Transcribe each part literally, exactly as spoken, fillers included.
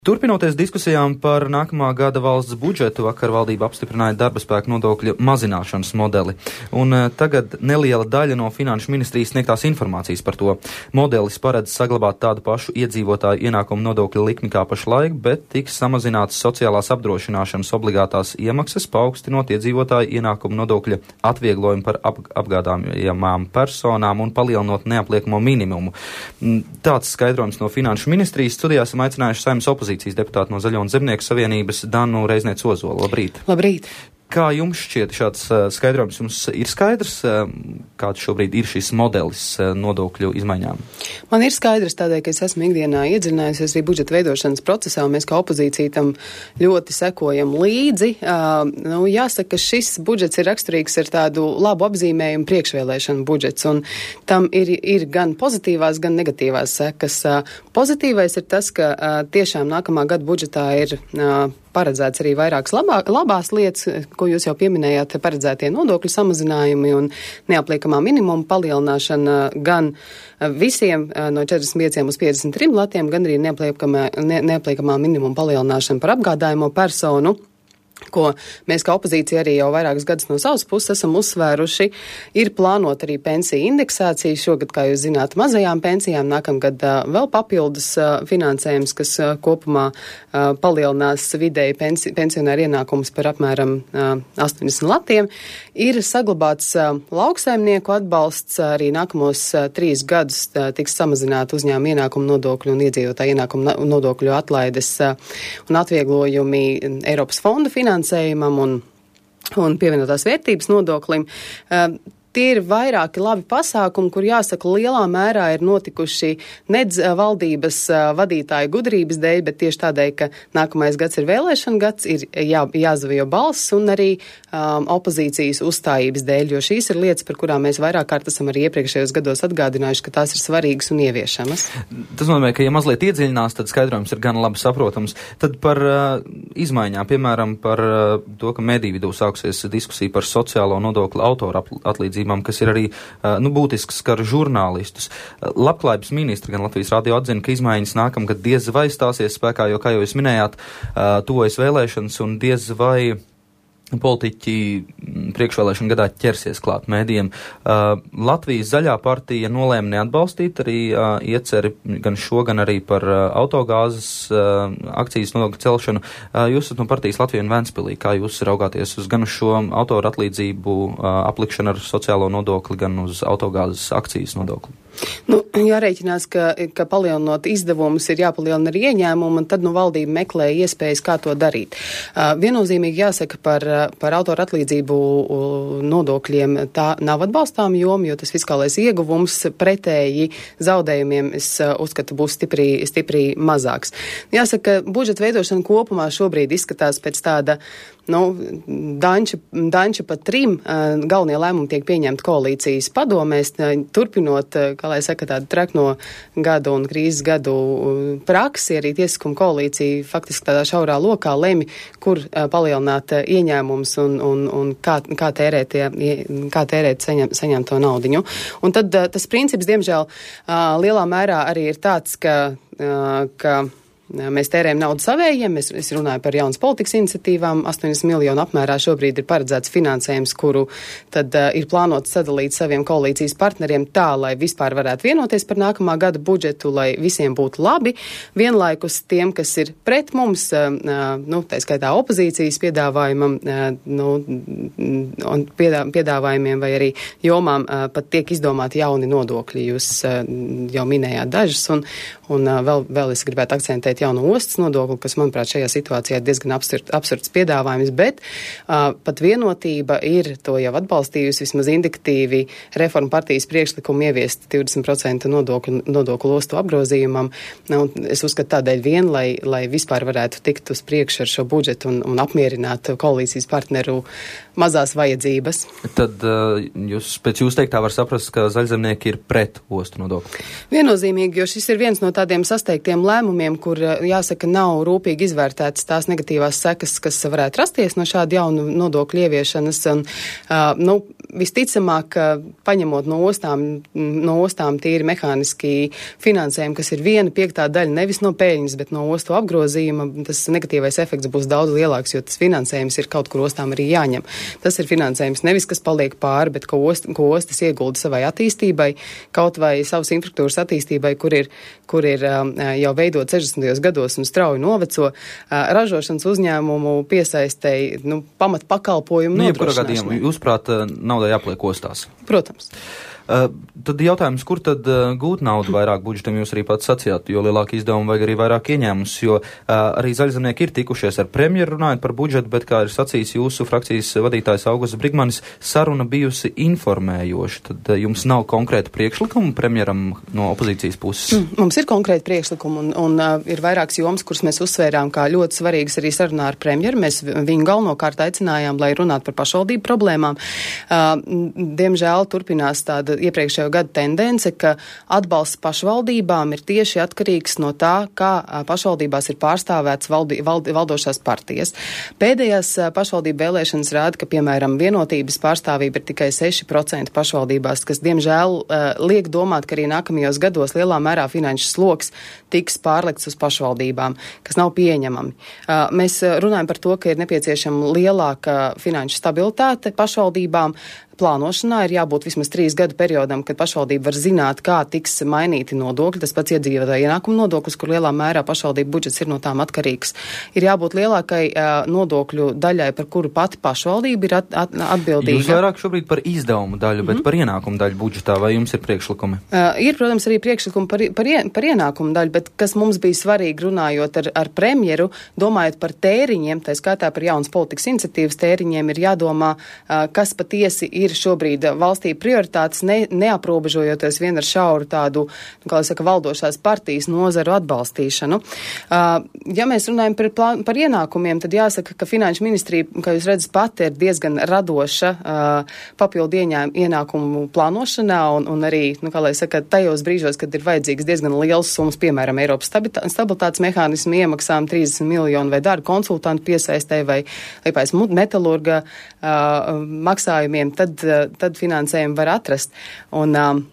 Turpinoties diskusijām par nākamā gada valsts budžetu, vakar valdība apstiprināja darba spēka nodokļu mazināšanas modeli. Un tagad neliela daļa no Finanšu ministrijas sniegtās informācijas par to. Modelis paredz saglabāt tādu pašu iedzīvotāju ienākumu nodokļu likmi kā pašlaik, bet tiks samazinātas sociālās apdrošināšanas obligātās iemaksas, paaugstinot iedzīvotāju ienākumu nodokļa atvieglojumu par ap apgādājamām personām un palielinot neapliekamo minimumu. Tāds skaidrojums no Finanšu ministrijas. Studijā esam aicinājuši Saeimas opozīcijas deputātu no Zaļo un Zemnieku savienības Danu Reiznieci-Ozolu. Labrīt! Labrīt! Kā jums šķiet šāds uh, skaidrojums? Jums ir skaidrs, uh, kāds šobrīd ir šis modelis uh, nodokļu izmaiņām? Man ir skaidrs tādēļ, ka es esmu ikdienā iedzinājusies arī budžeta veidošanas procesā, un mēs kā opozīcija tam ļoti sekojam līdzi. Uh, nu, jāsaka, ka šis budžets ir raksturīgs ar tādu labu apzīmējumu priekšvēlēšanu budžets, un tam ir, ir gan pozitīvās, gan negatīvās sekas. Uh, pozitīvais ir tas, ka uh, tiešām nākamā gada budžetā ir uh, paredzēts arī vairākas labā, labās lietas, ko jūs jau pieminējāt, paredzētie nodokļu samazinājumi un neapliekamā minimuma palielināšana gan visiem no četrdesmit pieciem uz piecdesmit trim latiem, gan arī neapliekamā, ne, neapliekamā minimuma palielināšana par apgādājumu personu, ko mēs kā opozīcija arī jau vairākas gadus no savas puses esam uzsvēruši, ir plānot arī pensiju indeksāciju. Šogad, kā jūs zināt, mazajām pensijām, nākamgad uh, vēl papildus uh, finansējums, kas uh, kopumā uh, palielinās vidēji pensi pensionāru ienākumus par apmēram uh, astoņdesmit latiem. Ir saglabāts uh, lauksaimnieku atbalsts, arī nākamos uh, trīs gadus uh, tiks samazināt uzņēmuma ienākumu nodokļu un iedzīvotāju ienākumu nodokļu atlaides uh, un atvieglojumi Eiropas fonda finansējumam. finansējumam un, un pievienotās vērtības nodoklim. Uh, Tie ir vairāki labi pasākumi, kur jāsaka lielā mērā ir notikuši nedz valdības vadītāju gudrības dēļ, bet tieši tādēļ, ka nākamais gads ir vēlēšana gads, ir jā, jāzvajo balss un arī um, opozīcijas uzstājības dēļ, jo šīs ir lietas, par kurām mēs vairāk kārt esam arī iepriekšējos gados atgādinājuši, ka tās ir svarīgas un ieviešamas. Tas nozīmē, ka ja mazliet iedziļinās, tad skaidrojums ir gan labi saprotams. Tad par uh, izmaiņām, piemēram, par uh, to, ka mediju vidū sāksies diskusija par sociālo nodokļu autoru atlīdzību, kas ir arī nu, būtisks skar žurnālistus. Labklājības ministri gan Latvijas radio atzina, ka izmaiņas nākamgad diez vai stāsies spēkā, jo, kā jau jūs minējāt, tuvojas vēlēšanas un diez vai politiķi priekšvēlēšana gadā ķersies klāt mēdījiem. Uh, Latvijas zaļā partija nolēma neatbalstīt arī uh, ieceri gan šo, gan arī par uh, autogāzes uh, akcijas nodokļu celšanu. Uh, jūs esat no partijas Latvija un Ventspilī. Kā jūs raugāties uz gan uz šo autoru atlīdzību uh, aplikšanu ar sociālo nodokli, gan uz autogāzes akcijas nodokli? Nu, jārēķinās, ka, ka palielinot izdevumus ir jāpalielina arī ieņēmumu, un tad nu valdība meklē iespējas, kā to darīt. Uh, viennozīmīgi jāsaka par, par autoru atlīdzību nodokļiem, tā nav atbalstām joma, jo tas fiskālais ieguvums pretēji zaudējumiem, es uh, uzskatu, būs stipri, stipri mazāks. Jāsaka, ka budžeta veidošana kopumā šobrīd izskatās pēc tāda, nu, danča, danča pa trim uh, galvenie lēmumi tiek pieņemti koalīcijas padomēs, uh, turpinot, uh, kā lai saka, tādu trekno gadu un krīzes gadu praksi, arī tiesiskuma koalīcija faktiski tādā šaurā lokā lemi, kur uh, palielināt uh, ieņēmums un, un, un kā, kā tērēt, kā tērēt saņem, saņemto naudiņu. Un tad uh, tas princips, diemžēl, uh, lielā mērā arī ir tāds, ka, uh, ka mēs tērējam naudu savējiem, es, es runāju par jaunas politikas iniciatīvām, astoņdesmit miljonu apmērā šobrīd ir paredzēts finansējums, kuru tad uh, ir plānots sadalīt saviem koalīcijas partneriem tā, lai vispār varētu vienoties par nākamā gada budžetu, lai visiem būtu labi. Vienlaikus tiem, kas ir pret mums, uh, nu, tā skaitā opozīcijas piedāvājumam, uh, nu, un piedā, piedāvājumiem vai arī jomām uh, pat tiek izdomāti jauni nodokļi. Jūs uh, jau minējāt dažas, un, un uh, vēl, vēl es gribētu akcentēt jauno ostas nodokli, kas, manuprāt, šajā situācijā ir diezgan absurd, absurds piedāvājums, bet uh, pat vienotība ir to jau atbalstījusi, vismaz indikatīvi reformu partijas priekšlikumu ieviest divdesmit procentu nodokļu, nodokļu ostu apgrozījumam. Un es uzskatu tādēļ vien, lai, lai vispār varētu tikt uz priekšu ar šo budžetu un, un apmierināt koalīcijas partneru mazās vajadzības. Tad uh, jūs, pēc jūs teiktā var saprast, ka zaļzemnieki ir pret ostu nodokli? Viennozīmīgi, jo šis ir viens no tādiem sasteigtiem lēmumiem, kur jāsaka, nav rūpīgi izvērtētas tās negatīvās sekas, kas varētu rasties no šāda jaunu nodokļu ieviešanas. Un, uh, nu, visticamāk, paņemot no ostām, no ostām tīri mehāniski finansējumu, kas ir viena piektā daļa, nevis no peļņas, bet no ostu apgrozījuma, tas negatīvais efekts būs daudz lielāks, jo tas finansējums ir kaut kur ostām arī jāņem. Tas ir finansējums nevis, kas paliek pāri, bet ko, ost, ko ostas iegulda savai attīstībai, kaut vai savas infrastruktūras attīstībai, kur ir, kur ir jau veidot sešdesmitajos gados un strauji noveco, ražošanas uzņēmumu piesaistēji, nu, pamat pakalpojumu nu, nodrošināšanai. Jūsuprāt, naudai jāpliek ostās? Protams. Uh, tad jautājums, kur tad uh, gūt naudu vairāk budžetam, jūs arī pats sacījāt, jo lielāki izdevumi vajag arī vairāk ieņēmumus, jo uh, arī zaļzemnieki ir tikušies ar premjeru runājot par budžetu, bet, kā ir sacījis jūsu frakcijas vadītājs Augusts Brigmanis, saruna bijusi informējoša. Tad uh, jums nav konkrēta priekšlikuma premjeram no opozīcijas puses? Mm, mums ir konkrēti priekšlikumi un, un uh, ir vairākas jomas, kuras mēs uzsvērām kā ļoti svarīgas arī sarunā ar premjeru. Mēs viņu galvenokārt aicinājām, lai runātu par pašvaldību problēmām. Uh, diemžēl turpinās tāda iepriekšējo gadu tendence, ka atbalsts pašvaldībām ir tieši atkarīgs no tā, kā pašvaldībās ir pārstāvēts valdi, valdi, valdošās partijas. Pēdējās pašvaldību vēlēšanas rāda, ka, piemēram, vienotības pārstāvība ir tikai seši procenti pašvaldībās, kas, diemžēl, liek domāt, ka arī nākamajos gados lielā mērā finanšu sloks tiks pārlikts uz pašvaldībām, kas nav pieņemami. Mēs runājam par to, ka ir nepieciešama lielāka finanšu stabilitāte pašvaldībām. Plānošanā ir jābūt vismaz trīs gadu periodam, kad pašvaldība var zināt, kā tiks mainīti nodokļi, tas pats iedzīvotāju ienākumu nodoklis, kur lielā mērā pašvaldību budžets ir no tām atkarīgs. Ir jābūt lielākai uh, nodokļu daļai, par kuru pati pašvaldība ir at, at, atbildīga. Jūs vairāk šobrīd par izdevumu daļu, bet mm-hmm. par ienākumu daļu budžetā, vai jums ir priekšlikumi? Uh, ir, protams, arī priekšlikumi par, par, ien, par ienākumu daļu, bet kas mums bija svarīgi runājot ar, ar premjeru, domājot par tēriņiem, tā skaitā par jaunas politikas iniciatīvas tēriņiem, ir jādomā, uh, kas patiesi ir šobrīd valstī prioritātes, ne, neaprobežojoties vien ar šauru tādu, kā lai saka, valdošās partijas nozaru atbalstīšanu. Uh, ja mēs runājam par, plān, par ienākumiem, tad jāsaka, ka Finanšu ministrija, kā jūs redzat, pati ir diezgan radoša uh, papildu ieņēm, ienākumu plānošanā un, un arī, nu, kā lai saka, tajos brīžos, kad ir vajadzīgs diezgan liels summas, piemēram, Eiropas stabilitātes mehānismu iemaksām trīsdesmit miljonu vai darba konsultantu piesaistē vai Liepājas metalurga uh, maksājumiem, tad tad finansējumu var atrast. Un, um,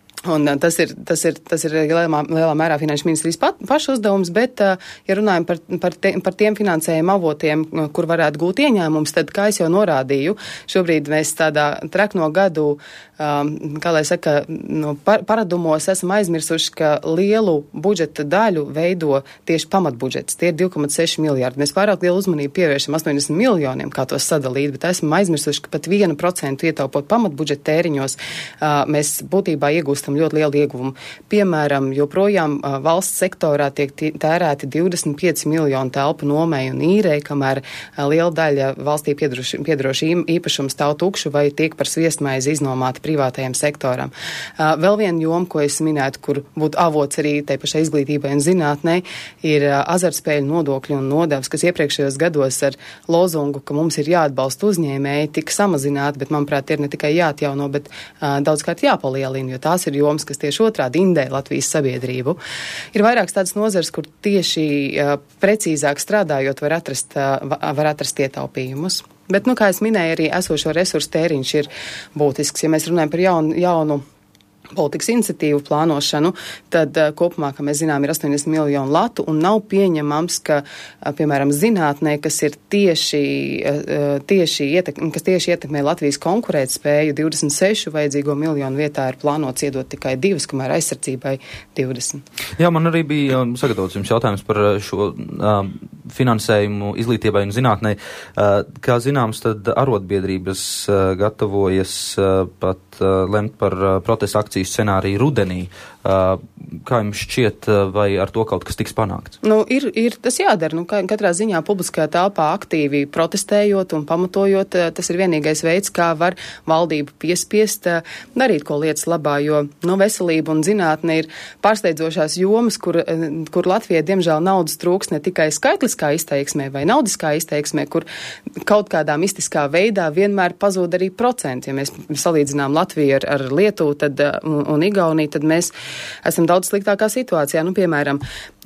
un tas ir, tas ir, tas ir lielā, lielā mērā Finanšu ministrijas pat, pašu uzdevums, bet, ja runājam par, par, te, par tiem finansējuma avotiem, kur varētu gūt ieņēmums, tad, kā es jau norādīju, šobrīd mēs tādā trekno gadu, um, kā lai saka, no par, paradumos esam aizmirsuši, ka lielu budžeta daļu veido tieši pamatbudžets. Tie ir divi komats seši miljārdi. Mēs pārāk lielu uzmanību pievēršam astoņdesmit miljoniem, kā tos sadalīt, bet esam aizmirsuši, ka pat vienu procentu ietaupot pamatbudžeta tēriņos, uh, mēs būtībā iegūstam ļoti lielu ieguvumu. Piemēram, joprojām uh, valsts sektorā tiek tērēti divdesmit pieci miljoni telpu nomēju un īrei, kamēr uh, liela daļa valstī piedroši īpašumu stāv tukšu vai tiek par sviestmaizi iznomāti privātajam sektoram. Uh, vēl viena joma, ko es minētu, kur būtu avots arī tai pašai izglītībai un zinātnē, ir uh, azartspēļu nodokļi un nodevs, kas iepriekšējos gados ar lozungu, ka mums ir jāatbalsta uzņēmēji, tika samazināti, bet, manuprāt, ir ne tikai jāatjauno, bet uh, daudzkārt jāpalielina, jo tās ir jomas, kas tieši otrādi indē Latvijas sabiedrību. Ir vairākas tādas nozars, kur tieši uh, precīzāk strādājot var atrast, uh, var atrast ietaupījumus. Bet, nu, kā es minēju, arī esošo resursu tēriņš ir būtisks. Ja mēs runājam par jaunu, jaunu politikas iniciatīvu plānošanu, tad uh, kopumā, kā mēs zinām, ir astoņdesmit miljonu latu un nav pieņemams, ka, uh, piemēram, zinātnē, kas ir tieši, uh, tieši, ietek, kas tieši ietekmē Latvijas konkurētspēju, divdesmit sešu vajadzīgo miljonu vietā ir plānots iedot tikai divas, kamēr aizsardzībai divdesmit. Jā, man arī bija um, sagatavots jums jautājums par šo um, finansējumu izglītībai un zinātnei. Uh, kā zināms, tad arotbiedrības uh, gatavojas uh, pat uh, lemt par uh, protesta akciju scenāriju rudenī. Uh, kā jums šķiet, vai ar to kaut kas tiks panākts? Nu, ir, ir tas jādara. Nu, katrā ziņā publiskajā telpā aktīvi protestējot un pamatojot, tas ir vienīgais veids, kā var valdību piespiest darīt ko lietas labā, jo nu, veselība un zinātne ir pārsteidzošās jomas, kur, kur Latvijai diemžēl naudas trūks ne tikai skaitliskā izteiksmē vai naudiskā izteiksmē, kur kaut kādā mistiskā veidā vienmēr pazūd arī procenti. Ja mēs salīdzinām Latviju ar, ar Lietuvu tad, un, un Igauniju, tad mēs esam daudz sliktākā situācijā. Nu, piemēram,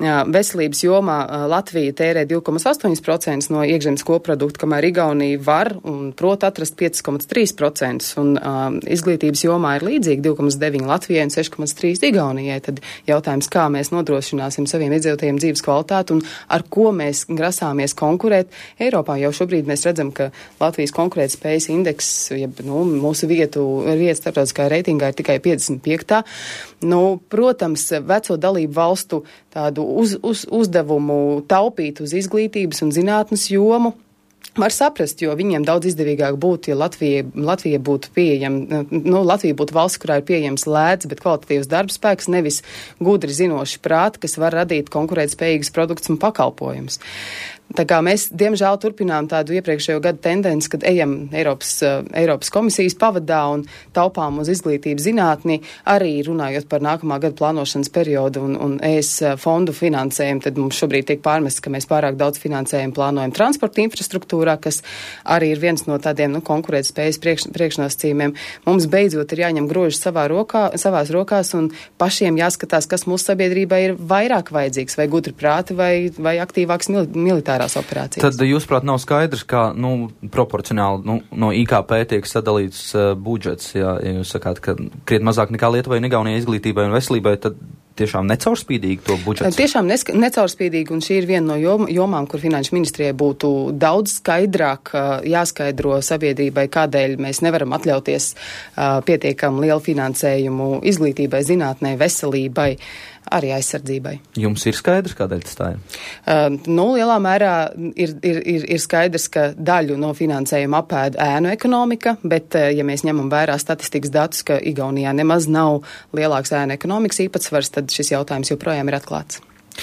Veselības jomā Latvija tērē divi komats astoņi procenti no iekšzemes koprodukta, kamēr Igaunija var un prot atrast pieci komats trīs procenti. Un uh, izglītības jomā ir līdzīgi divi komats deviņi Latvijai un seši komats trīs Igaunijai. Tad jautājums, kā mēs nodrošināsim saviem iedzīvotājiem dzīves kvalitāti un ar ko mēs grasāmies konkurēt Eiropā. Jau šobrīd mēs redzam, ka Latvijas konkurētspējas indeks, jeb, nu, mūsu vietu, vietas starptautiskā reitingā ir tikai piecdesmit piektā. Nu, protams, veco dalību valstu tādu uz, uz, uzdevumu taupīt uz izglītības un zinātnes jomu var saprast, jo viņiem daudz izdevīgāk būtu, ja Latvija, Latvija būtu pieejama, nu, Latvija būtu valsts, kurā ir pieejams lēts, bet kvalitatīvs darbspēks, nevis gudri zinoši prāti, kas var radīt konkurētspējīgus produktus un pakalpojumus. Tā kā mēs, diemžēl, turpinām tādu iepriekšējo gadu tendenci, kad ejam Eiropas, uh, Eiropas komisijas pavadā un taupām uz izglītību zinātni, arī runājot par nākamā gada plānošanas periodu un, un E S fondu finansējumu, tad mums šobrīd tiek pārmests, ka mēs pārāk daudz finansējumu plānojam transporta infrastruktūrā, kas arī ir viens no tādiem, nu, konkurētspējas priekš, priekšnosacījumiem. Mums beidzot ir jāņem groži savā rokā, savās rokās un pašiem jāskatās, kas mūsu sabiedrībai ir vairāk vajadzīgs, vai gudri prāti, vai, vai aktīvāks mil, militārā operācijas. Tad, jūsuprāt, nav skaidrs, kā, nu, proporcionāli, nu, no I K P tiek sadalīts uh, budžets, ja, ja jūs sakāt, ka kriet mazāk nekā Lietuvai un Igaunijai izglītībai un veselībai, tad tiešām necaurspīdīgi to budžets? Tiešām neska, necaurspīdīgi, un šī ir viena no jom, jomām, kur Finanšu ministrijai būtu daudz skaidrāk uh, jāskaidro sabiedrībai, kādēļ mēs nevaram atļauties uh, pietiekam lielu finansējumu izglītībai, zinātnē, veselībai, arī aizsardzībai. Jums ir skaidrs, kādēļ tas tā ir? Uh, nu, lielā mērā ir, ir, ir, ir skaidrs, ka daļu no finansējuma apēda ēnu ekonomika, bet, uh, ja mēs ņemam vērā statistikas datus, ka Igaunijā nemaz nav lielāks ēnu ekonomikas īpatsvars, tad šis jautājums joprojām ir atklāts.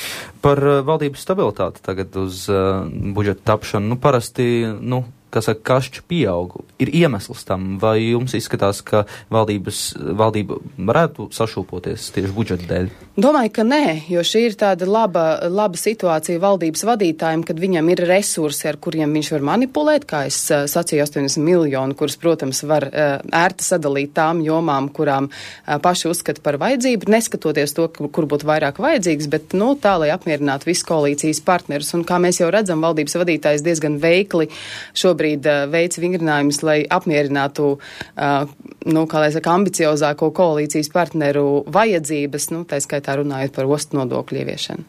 Par uh, valdības stabilitāti tagad uz uh, budžeta tapšanu, nu, parasti, nu, kas saka, kašķi pieaug. Ir iemesls tam, vai jums izskatās, ka valdības, valdība varētu sašūpoties tieši budžeta dēļ? Domāju, ka nē, jo šī ir tāda laba, laba situācija valdības vadītājiem, kad viņam ir resursi, ar kuriem viņš var manipulēt, kā es uh, sacīju, astoņdesmit miljoni, kurus, protams, var uh, ērti sadalīt tām jomām, kurām uh, paši uzskata par vajadzību, neskatoties to, kur būtu vairāk vajadzīgs, bet, nu, tā, lai apmierinātu visu koalīcijas partnerus. Un kā mēs jau redzam, valdības vadītājs diezgan veikli šobrīd Šobrīd uh, veids vingrinājumus, lai apmierinātu, uh, nu, kā lai saka, ambiciozāko koalīcijas partneru vajadzības, nu, tā skaitā runājot par ostu nodokļu ieviešanu.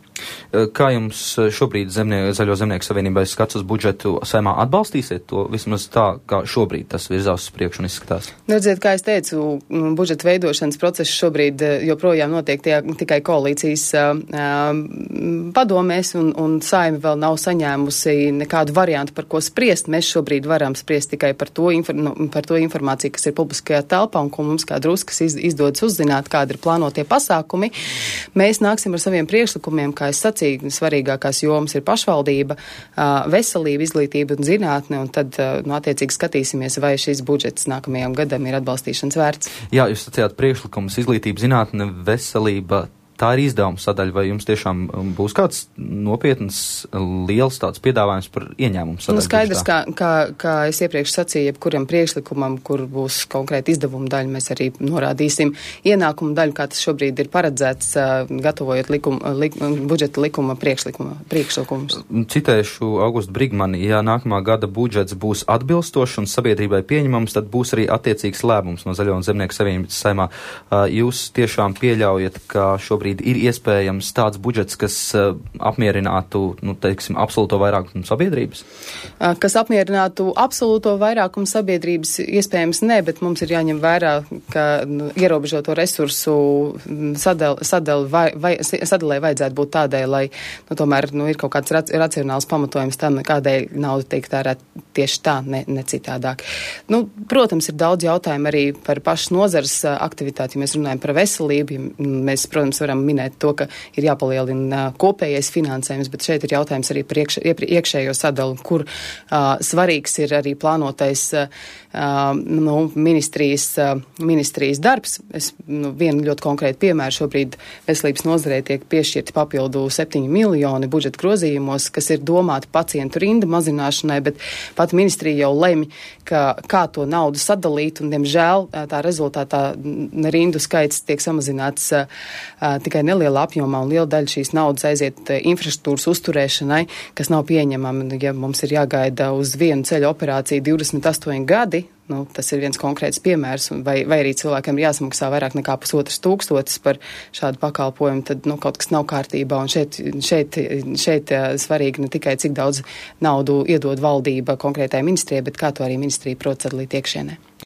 Kā jums šobrīd zemnie, Zaļo zemnieku savienībai skats uz budžetu Saeimā atbalstīsiet to vismaz tā, kā šobrīd tas virzās uz priekšu un izskatās? Redziet, kā es teicu, budžeta veidošanas process šobrīd joprojām notiek tie, tikai koalīcijas uh, padomēs un, un Saeima vēl nav saņēmusi nekādu variantu, par ko spriest. Mēs šobrīd varam spriest tikai par to, infor, nu, par to informāciju, kas ir publiskajā telpā un ko mums kā druskas iz, izdodas uzzināt, kādi ir plānotie pasākumi. Mēs nāksim ar saviem priekšlikumiem, kā es sacīju, svarīgākās jomas ir pašvaldība, veselība, izglītība un zinātne, un tad, nu, attiecīgi skatīsimies, vai šis budžets nākamajam gadam ir atbalstīšanas vērts. Jā, jūs sacījāt priekšlikums izglītība, zinātne, veselība. Tā ir izdevuma sadaļa, vai jums tiešām būs kāds nopietns, liels tāds piedāvājums par ieņēmumu sadaļu? Nu, skaidrs, kā, kā, kā es iepriekš sacīju, jebkuram priekšlikumam, kur būs konkrēti izdevuma daļa, mēs arī norādīsim ienākumu daļu, kā tas šobrīd ir paredzēts, gatavojot likuma, lik, budžeta likuma priekšlikumus. Citēšu Augustu Brigmani, ja nākamā gada budžets būs atbilstošs un sabiedrībai pieņemams, tad būs arī attiecīgs lēmums no Zaļo un zemnieku savienības Saeimā. Jūs tiešām pieļaujat, ka šobrīd ir iespējams tāds budžets, kas uh, apmierinātu, nu, teiksim, absolūto vairākumu sabiedrības? Kas apmierinātu absolūto vairākumu sabiedrības, iespējams ne, bet mums ir jāņem vērā, ka, nu, ierobežoto resursu sadal, sadal, vai, vai, sadalē vajadzētu būt tādai, lai, nu, tomēr, nu, ir kaut kāds rac, racionāls pamatojums tam, kādēļ nauda tiek tērēt tieši tā, ne, ne citādāk. Nu, protams, ir daudz jautājumu arī par pašas nozares aktivitāti, ja mēs runājam par veselību, ja mēs, protams, varam minēt to, ka ir jāpalielina kopējais finansējums, bet šeit ir jautājums arī par iekš, iekšējo sadalu, kur uh, svarīgs ir arī plānotais uh, nu, ministrijas, uh, ministrijas darbs. Es, nu, vienu ļoti konkrētu piemēru, šobrīd veselības nozarē tiek piešķirti papildu septiņi miljoni budžeta grozījumos, kas ir domāti pacientu rinda mazināšanai, bet pat ministrija jau lemj, ka, kā to naudu sadalīt, un, diemžēl, tā rezultātā rindu skaits tiek samazināts uh, tikai neliela apjomā un liela daļa šīs naudas aiziet infrastruktūras uzturēšanai, kas nav pieņemama, ja mums ir jāgaida uz vienu ceļu operāciju divdesmit astoņi gadi. Nu, tas ir viens konkrēts piemērs, vai, vai arī cilvēkiem ir jāsamaksā vairāk nekā pusotras tūkstotis par šādu pakalpojumu, tad nu, kaut kas nav kārtībā. Un šeit, šeit, šeit svarīgi ne tikai cik daudz naudu iedod valdība konkrētai ministrijai, bet kā to arī ministrija prot sadalīt iekšienē.